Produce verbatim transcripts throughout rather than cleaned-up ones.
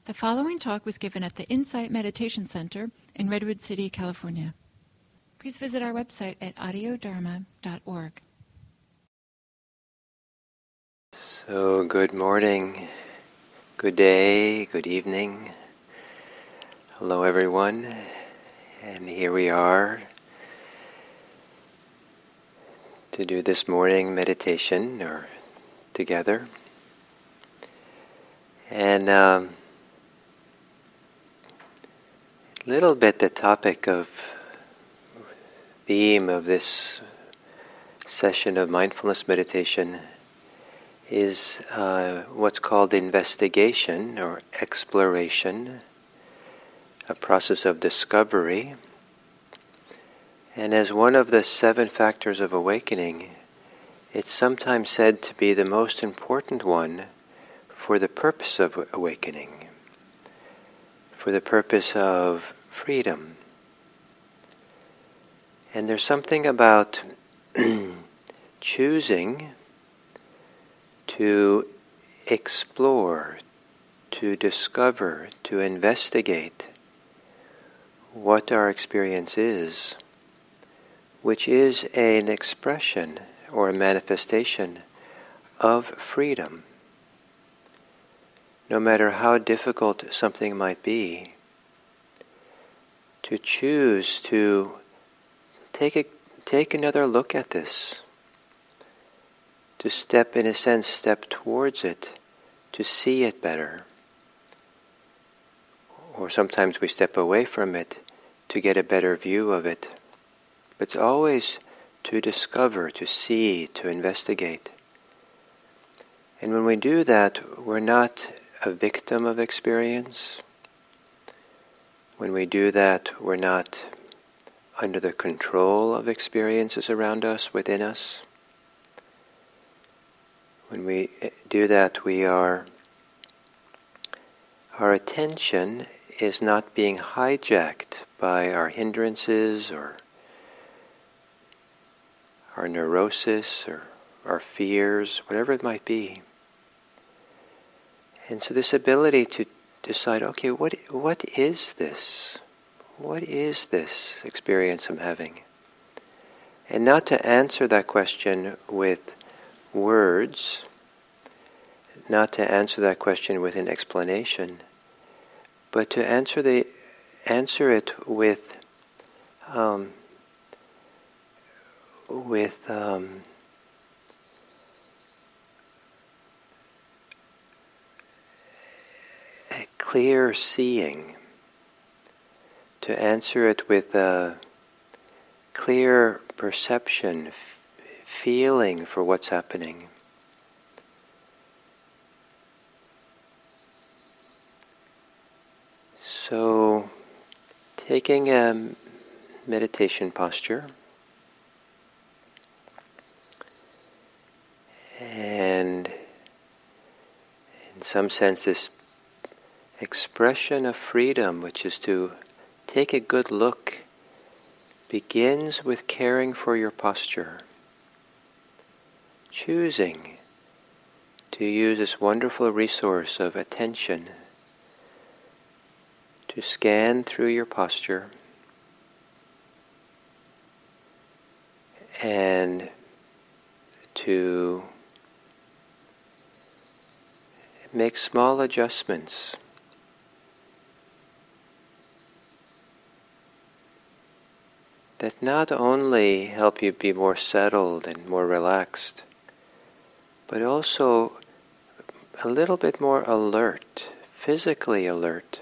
The following talk was given at the Insight Meditation Center in Redwood City, California. Please visit our website at audio dharma dot org. So, good morning, good day, good evening. Hello everyone, and here we are to do this morning meditation or together. And um, a little bit the topic of theme of this session of mindfulness meditation is uh, what's called investigation or exploration, a process of discovery. And as one of the seven factors of awakening, it's sometimes said to be the most important one for the purpose of awakening, for the purpose of freedom. And there's something about choosing to explore, to discover, to investigate what our experience is, which is an expression or a manifestation of freedom. No matter how difficult something might be, to choose to take a, take another look at this, to step, in a sense, step towards it, to see it better. Or sometimes we step away from it to get a better view of it. But it's always to discover, to see, to investigate. And when we do that, we're not a victim of experience. When we do that, we're not under the control of experiences around us, within us. When we do that, we are, our attention is not being hijacked by our hindrances or our neurosis or our fears, whatever it might be. And so this ability to decide, okay, what what is this? What is this experience I'm having? And not to answer that question with words, not to answer that question with an explanation, but to answer the answer it with um, with um, a clear seeing, to answer it with a clear perception, f- feeling for what's happening. So, taking a meditation posture, and in some sense this expression of freedom, which is to take a good look, begins with caring for your posture, choosing to use this wonderful resource of attention to scan through your posture and to make small adjustments. That not only help you be more settled and more relaxed, but also a little bit more alert, physically alert,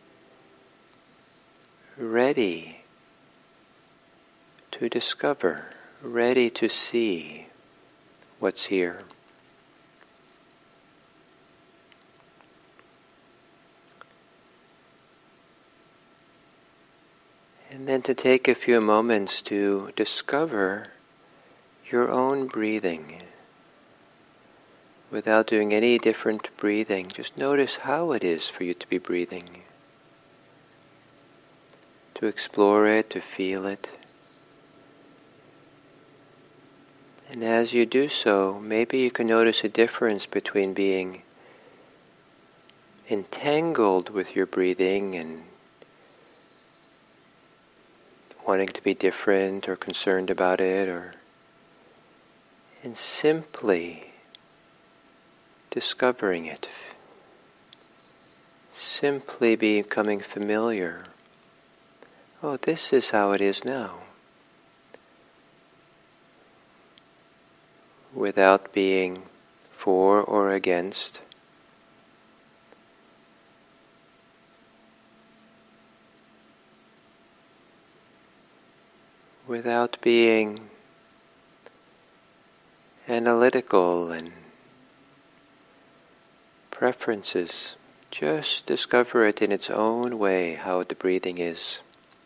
ready to discover, ready to see what's here. And then to take a few moments to discover your own breathing. Without doing any different breathing, just notice how it is for you to be breathing. To explore it, to feel it. And as you do so, maybe you can notice a difference between being entangled with your breathing and wanting to be different or concerned about it, or and simply discovering it, simply becoming familiar. Oh, this is how it is now. Without being for or against. Without being analytical and preferences. Just discover it in its own way, how the breathing is.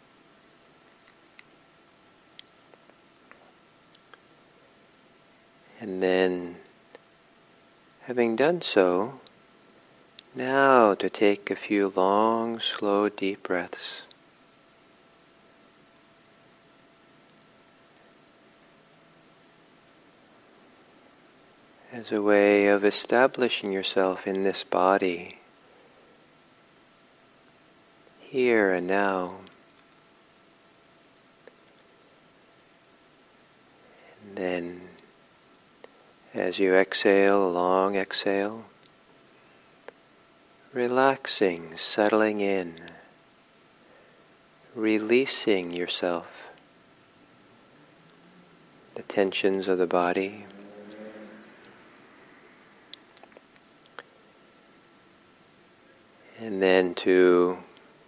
And then, having done so, now to take a few long, slow, deep breaths. As a way of establishing yourself in this body, here and now. And then, as you exhale, a long exhale, relaxing, settling in, releasing yourself, the tensions of the body. And then to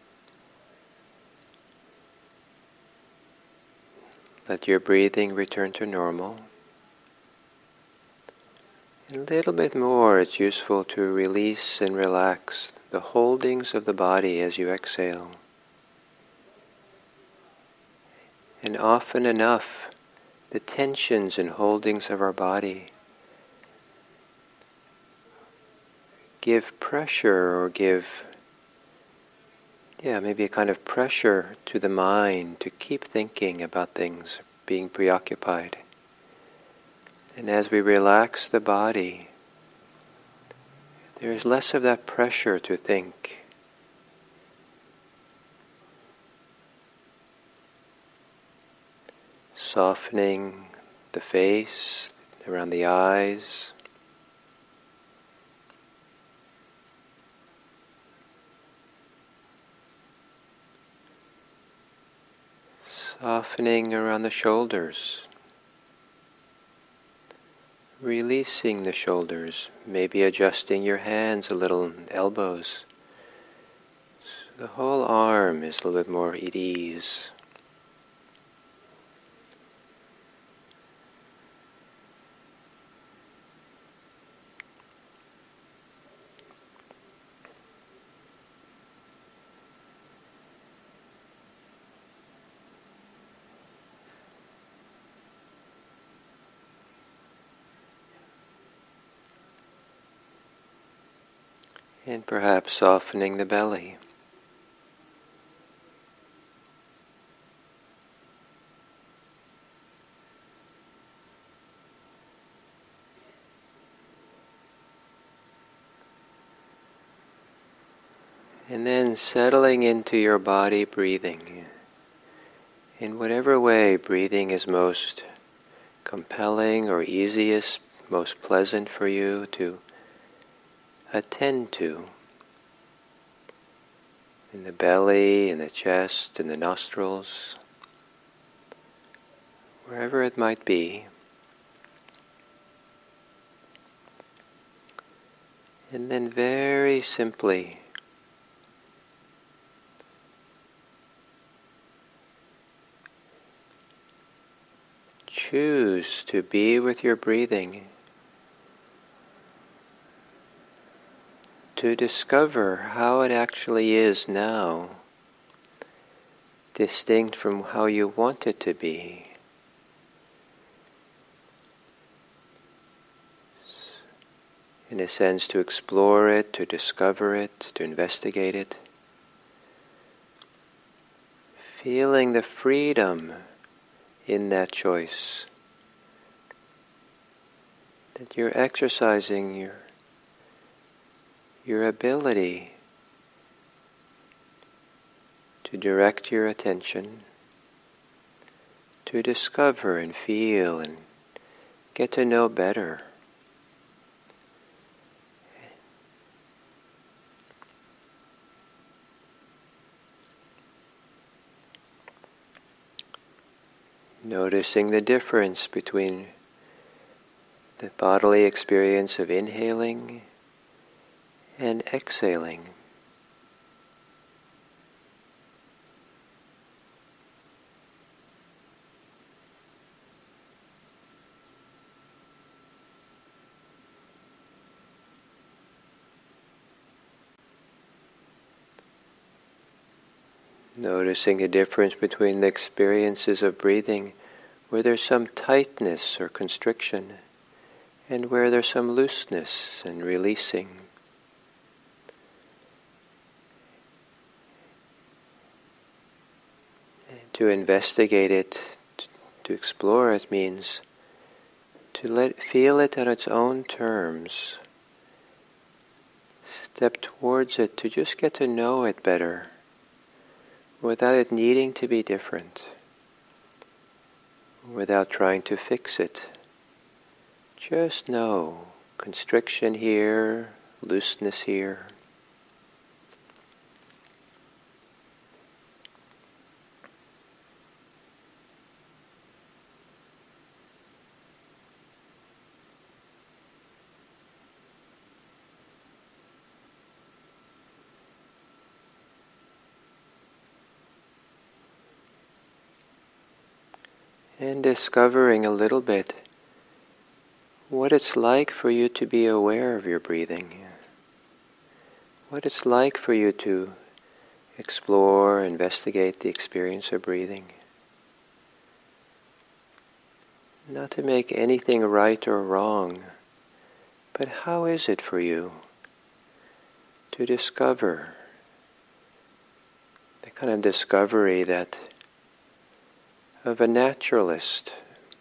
let your breathing return to normal. A little bit more, it's useful to release and relax the holdings of the body as you exhale. And often enough, the tensions and holdings of our body give pressure or give, yeah, maybe a kind of pressure to the mind to keep thinking about things, being preoccupied. And as we relax the body, there is less of that pressure to think. Softening the face, around the eyes. Softening around the shoulders. Releasing the shoulders, maybe adjusting your hands a little, elbows. So the whole arm is a little bit more at ease. And perhaps softening the belly. And then settling into your body breathing. In whatever way breathing is most compelling or easiest, most pleasant for you to attend to, in the belly, in the chest, in the nostrils, wherever it might be. And then very simply choose to be with your breathing, to discover how it actually is now, distinct from how you want it to be. In a sense, to explore it, to discover it, to investigate it. Feeling the freedom in that choice, that you're exercising your your ability to direct your attention, to discover and feel and get to know better. Noticing the difference between the bodily experience of inhaling and exhaling. Noticing the difference between the experiences of breathing where there's some tightness or constriction and where there's some looseness and releasing. And to investigate it, to explore it, means to let feel it on its own terms. Step towards it to just get to know it better, without it needing to be different, without trying to fix it. Just know constriction here, looseness here. And discovering a little bit what it's like for you to be aware of your breathing. What it's like for you to explore, investigate the experience of breathing. Not to make anything right or wrong, but how is it for you to discover the kind of discovery that of a naturalist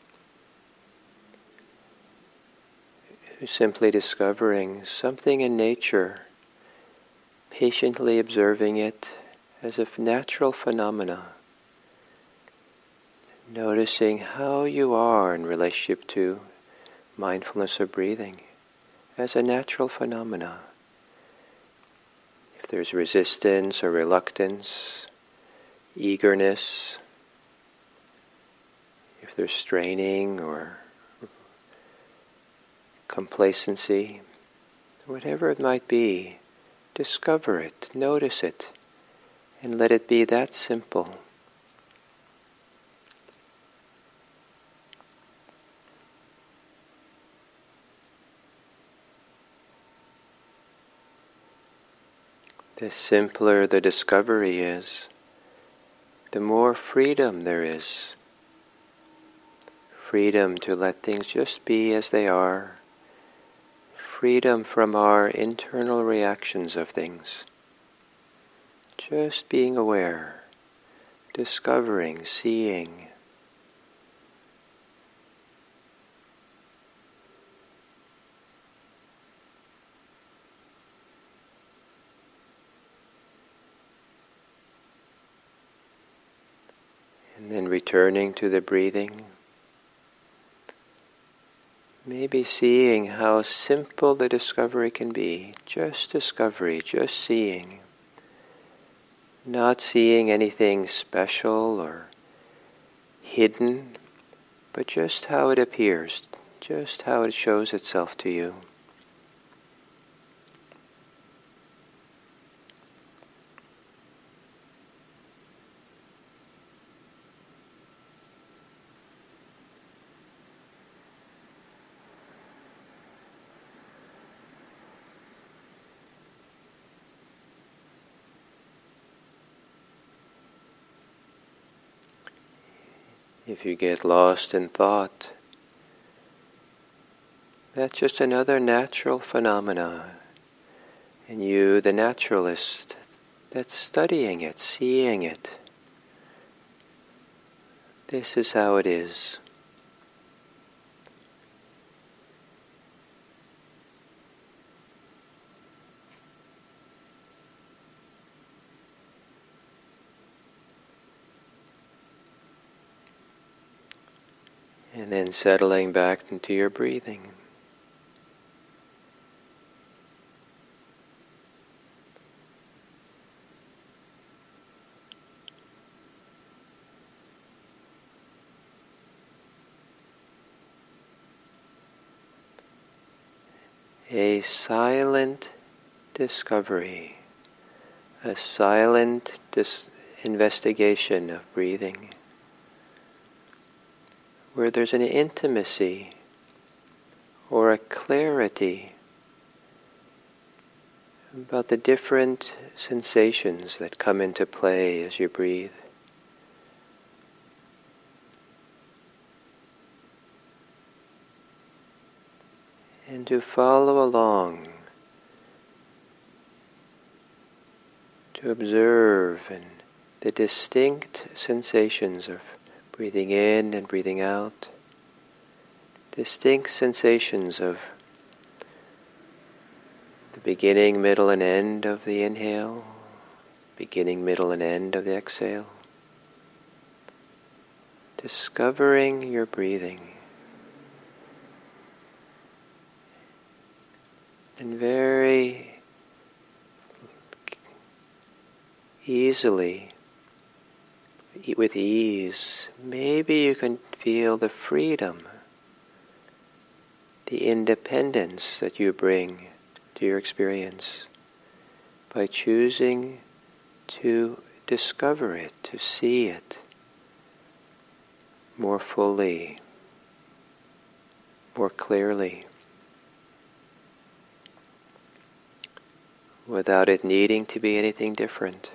who's simply discovering something in nature, patiently observing it as a natural phenomena, noticing how you are in relationship to mindfulness of breathing as a natural phenomena. If there's resistance or reluctance, eagerness, if there's straining or complacency, whatever it might be, discover it, notice it, and let it be that simple. The simpler the discovery is, the more freedom there is. Freedom to let things just be as they are. Freedom from our internal reactions of things. Just being aware, discovering, seeing. And then returning to the breathing. Maybe seeing how simple the discovery can be. Just discovery, just seeing. Not seeing anything special or hidden, but just how it appears, just how it shows itself to you. If you get lost in thought, that's just another natural phenomena. And you, the naturalist, that's studying it, seeing it. This is how it is. And then settling back into your breathing. A silent discovery, a silent dis- investigation of breathing, where there's an intimacy or a clarity about the different sensations that come into play as you breathe. And to follow along, to observe and the distinct sensations of breathing in and breathing out, distinct sensations of the beginning, middle, and end of the inhale, beginning, middle, and end of the exhale. Discovering your breathing. And very easily, with ease, maybe you can feel the freedom, the independence that you bring to your experience by choosing to discover it, to see it more fully, more clearly, without it needing to be anything different.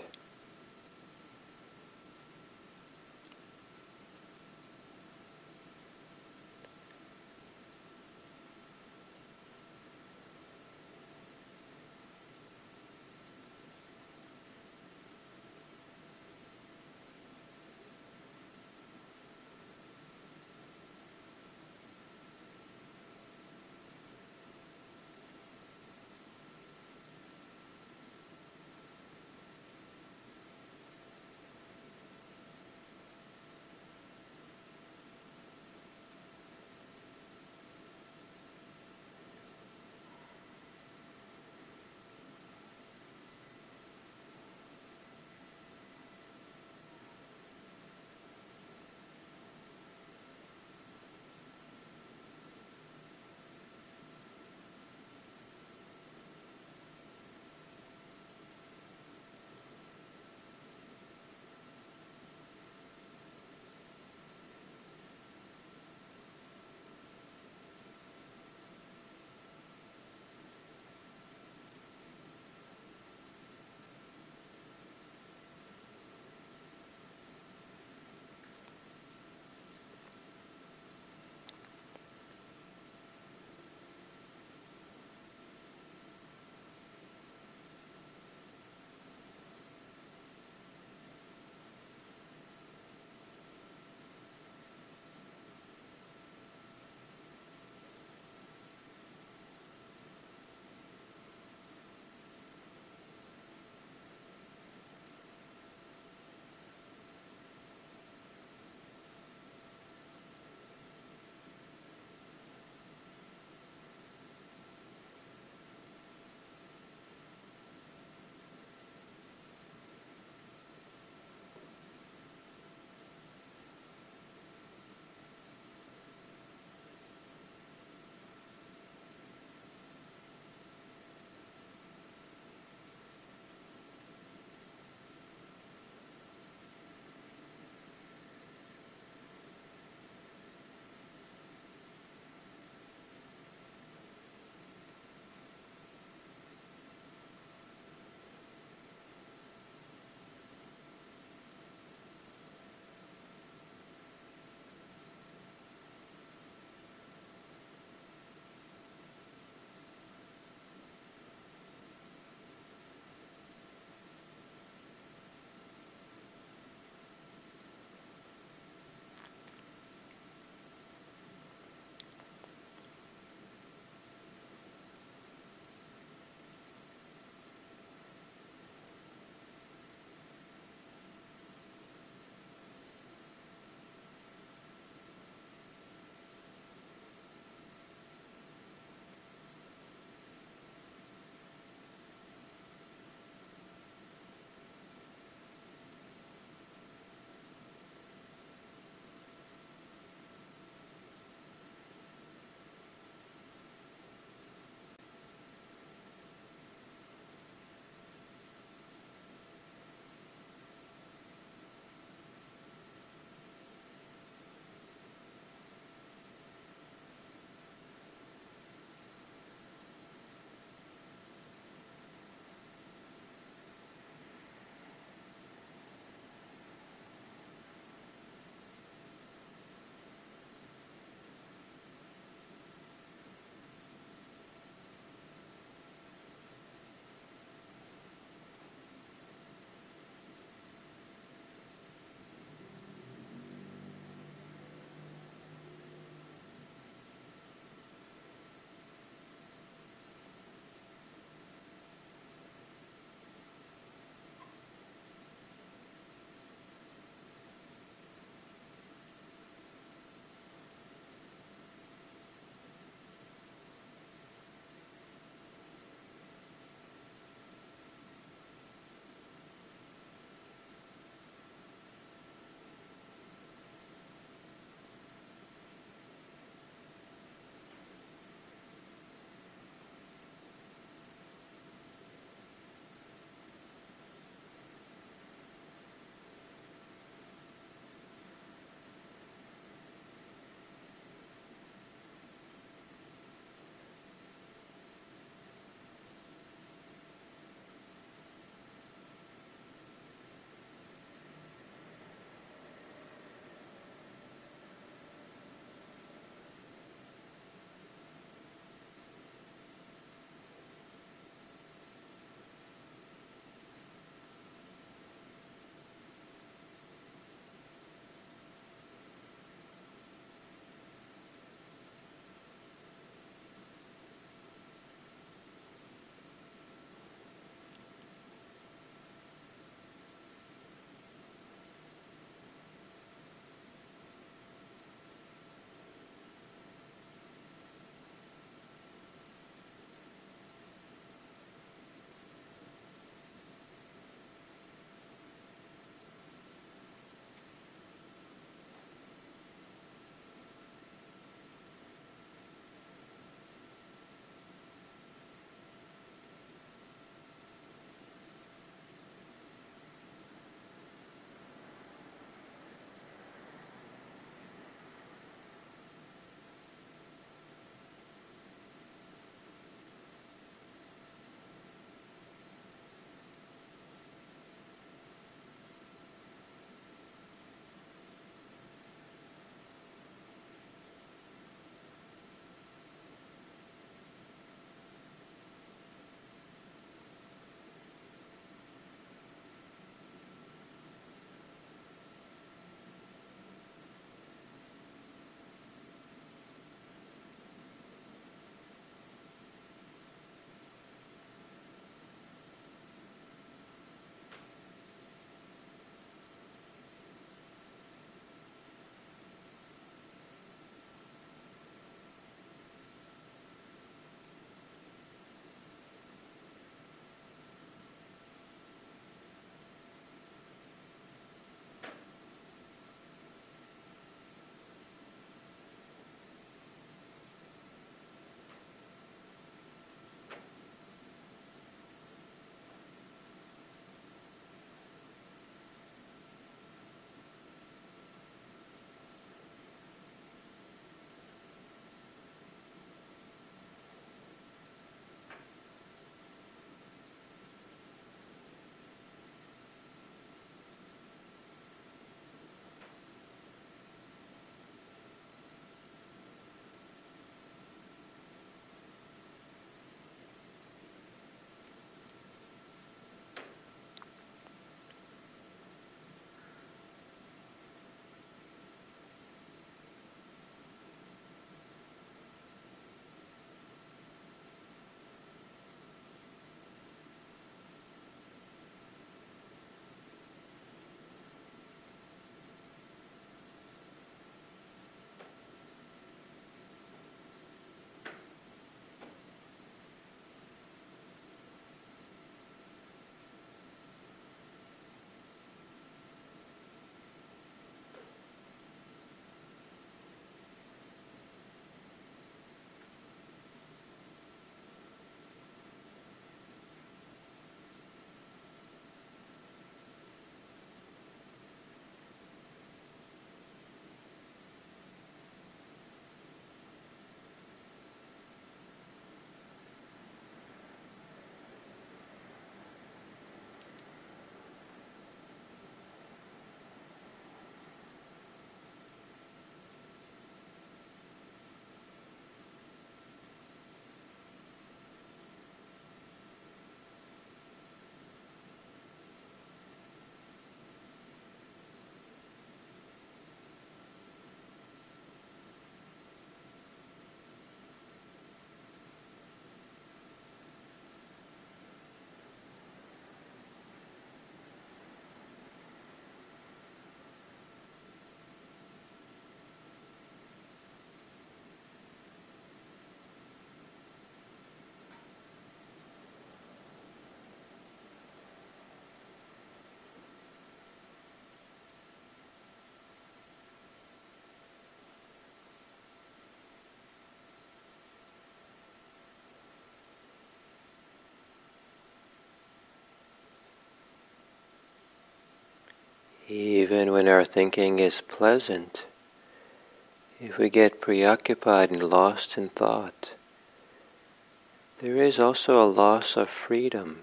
Even when our thinking is pleasant, if we get preoccupied and lost in thought, there is also a loss of freedom.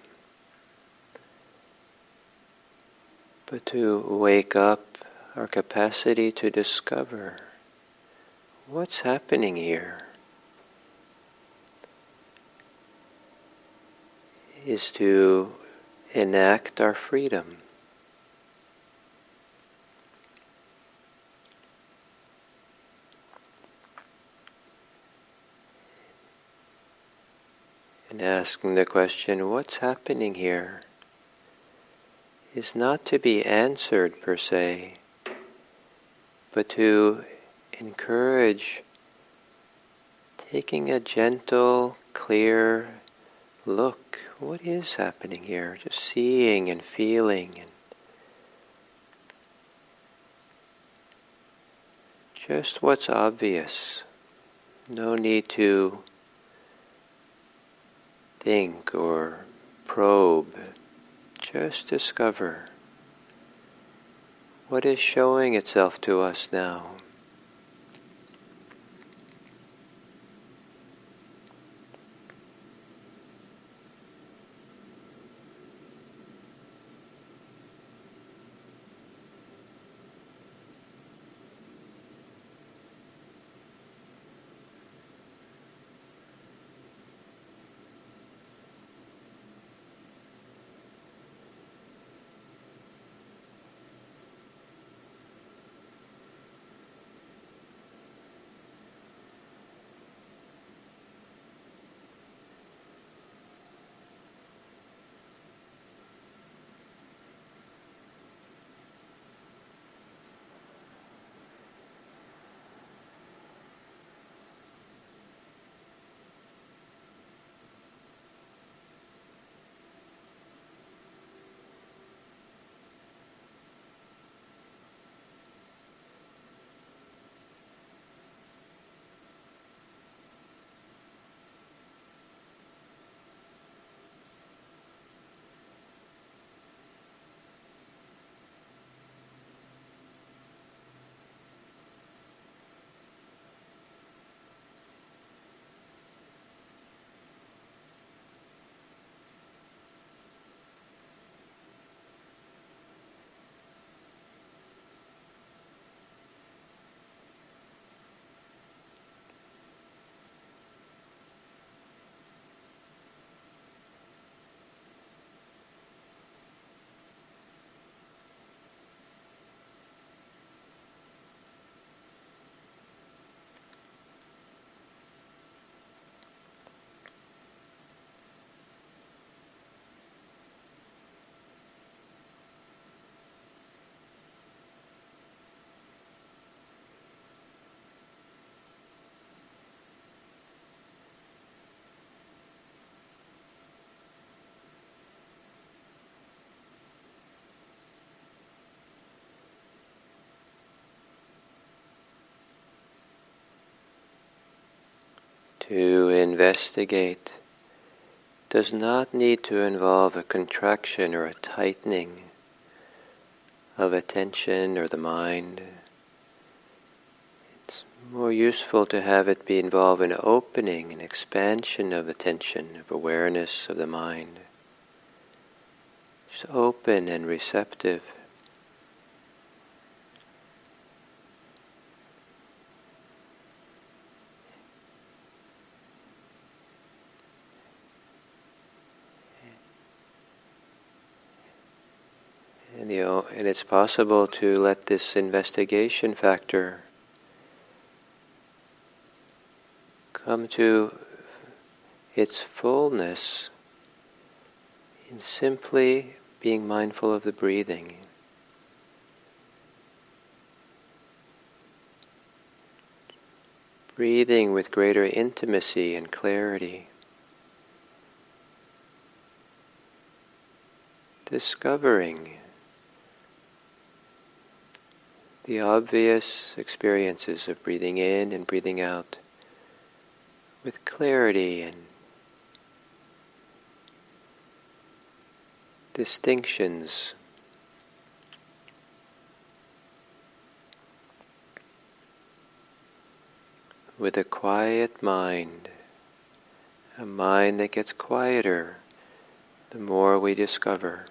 But to wake up our capacity to discover what's happening here is to enact our freedom. And asking the question, what's happening here, is not to be answered per se, but to encourage taking a gentle, clear look. What is happening here? Just seeing and feeling, and just what's obvious. No need to think or probe. Just discover what is showing itself to us now. To investigate does not need to involve a contraction or a tightening of attention or the mind. It's more useful to have it be involved in opening and expansion of attention, of awareness of the mind. Just open and receptive. And, the, and it's possible to let this investigation factor come to its fullness in simply being mindful of the breathing. Breathing with greater intimacy and clarity. Discovering the obvious experiences of breathing in and breathing out with clarity and distinctions. with a quiet mind, a mind that gets quieter the more we discover.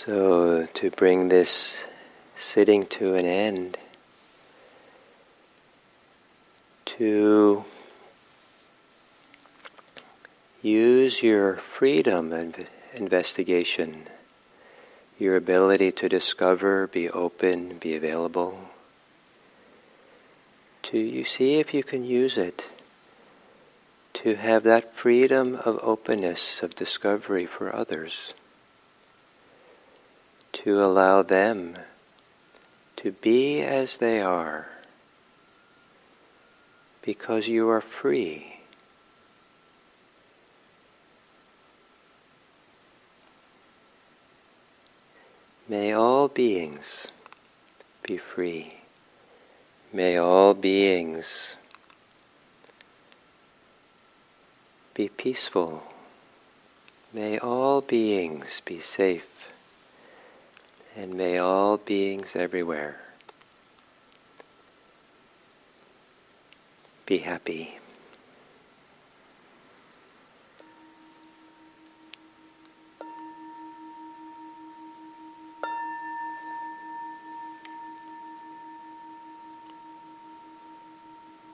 So, to bring this sitting to an end, to use your freedom and investigation, your ability to discover, be open, be available, to you see if you can use it to have that freedom of openness, of discovery for others, to allow them to be as they are, because you are free. May all beings be free. May all beings be peaceful. May all beings be safe. And may all beings everywhere be happy.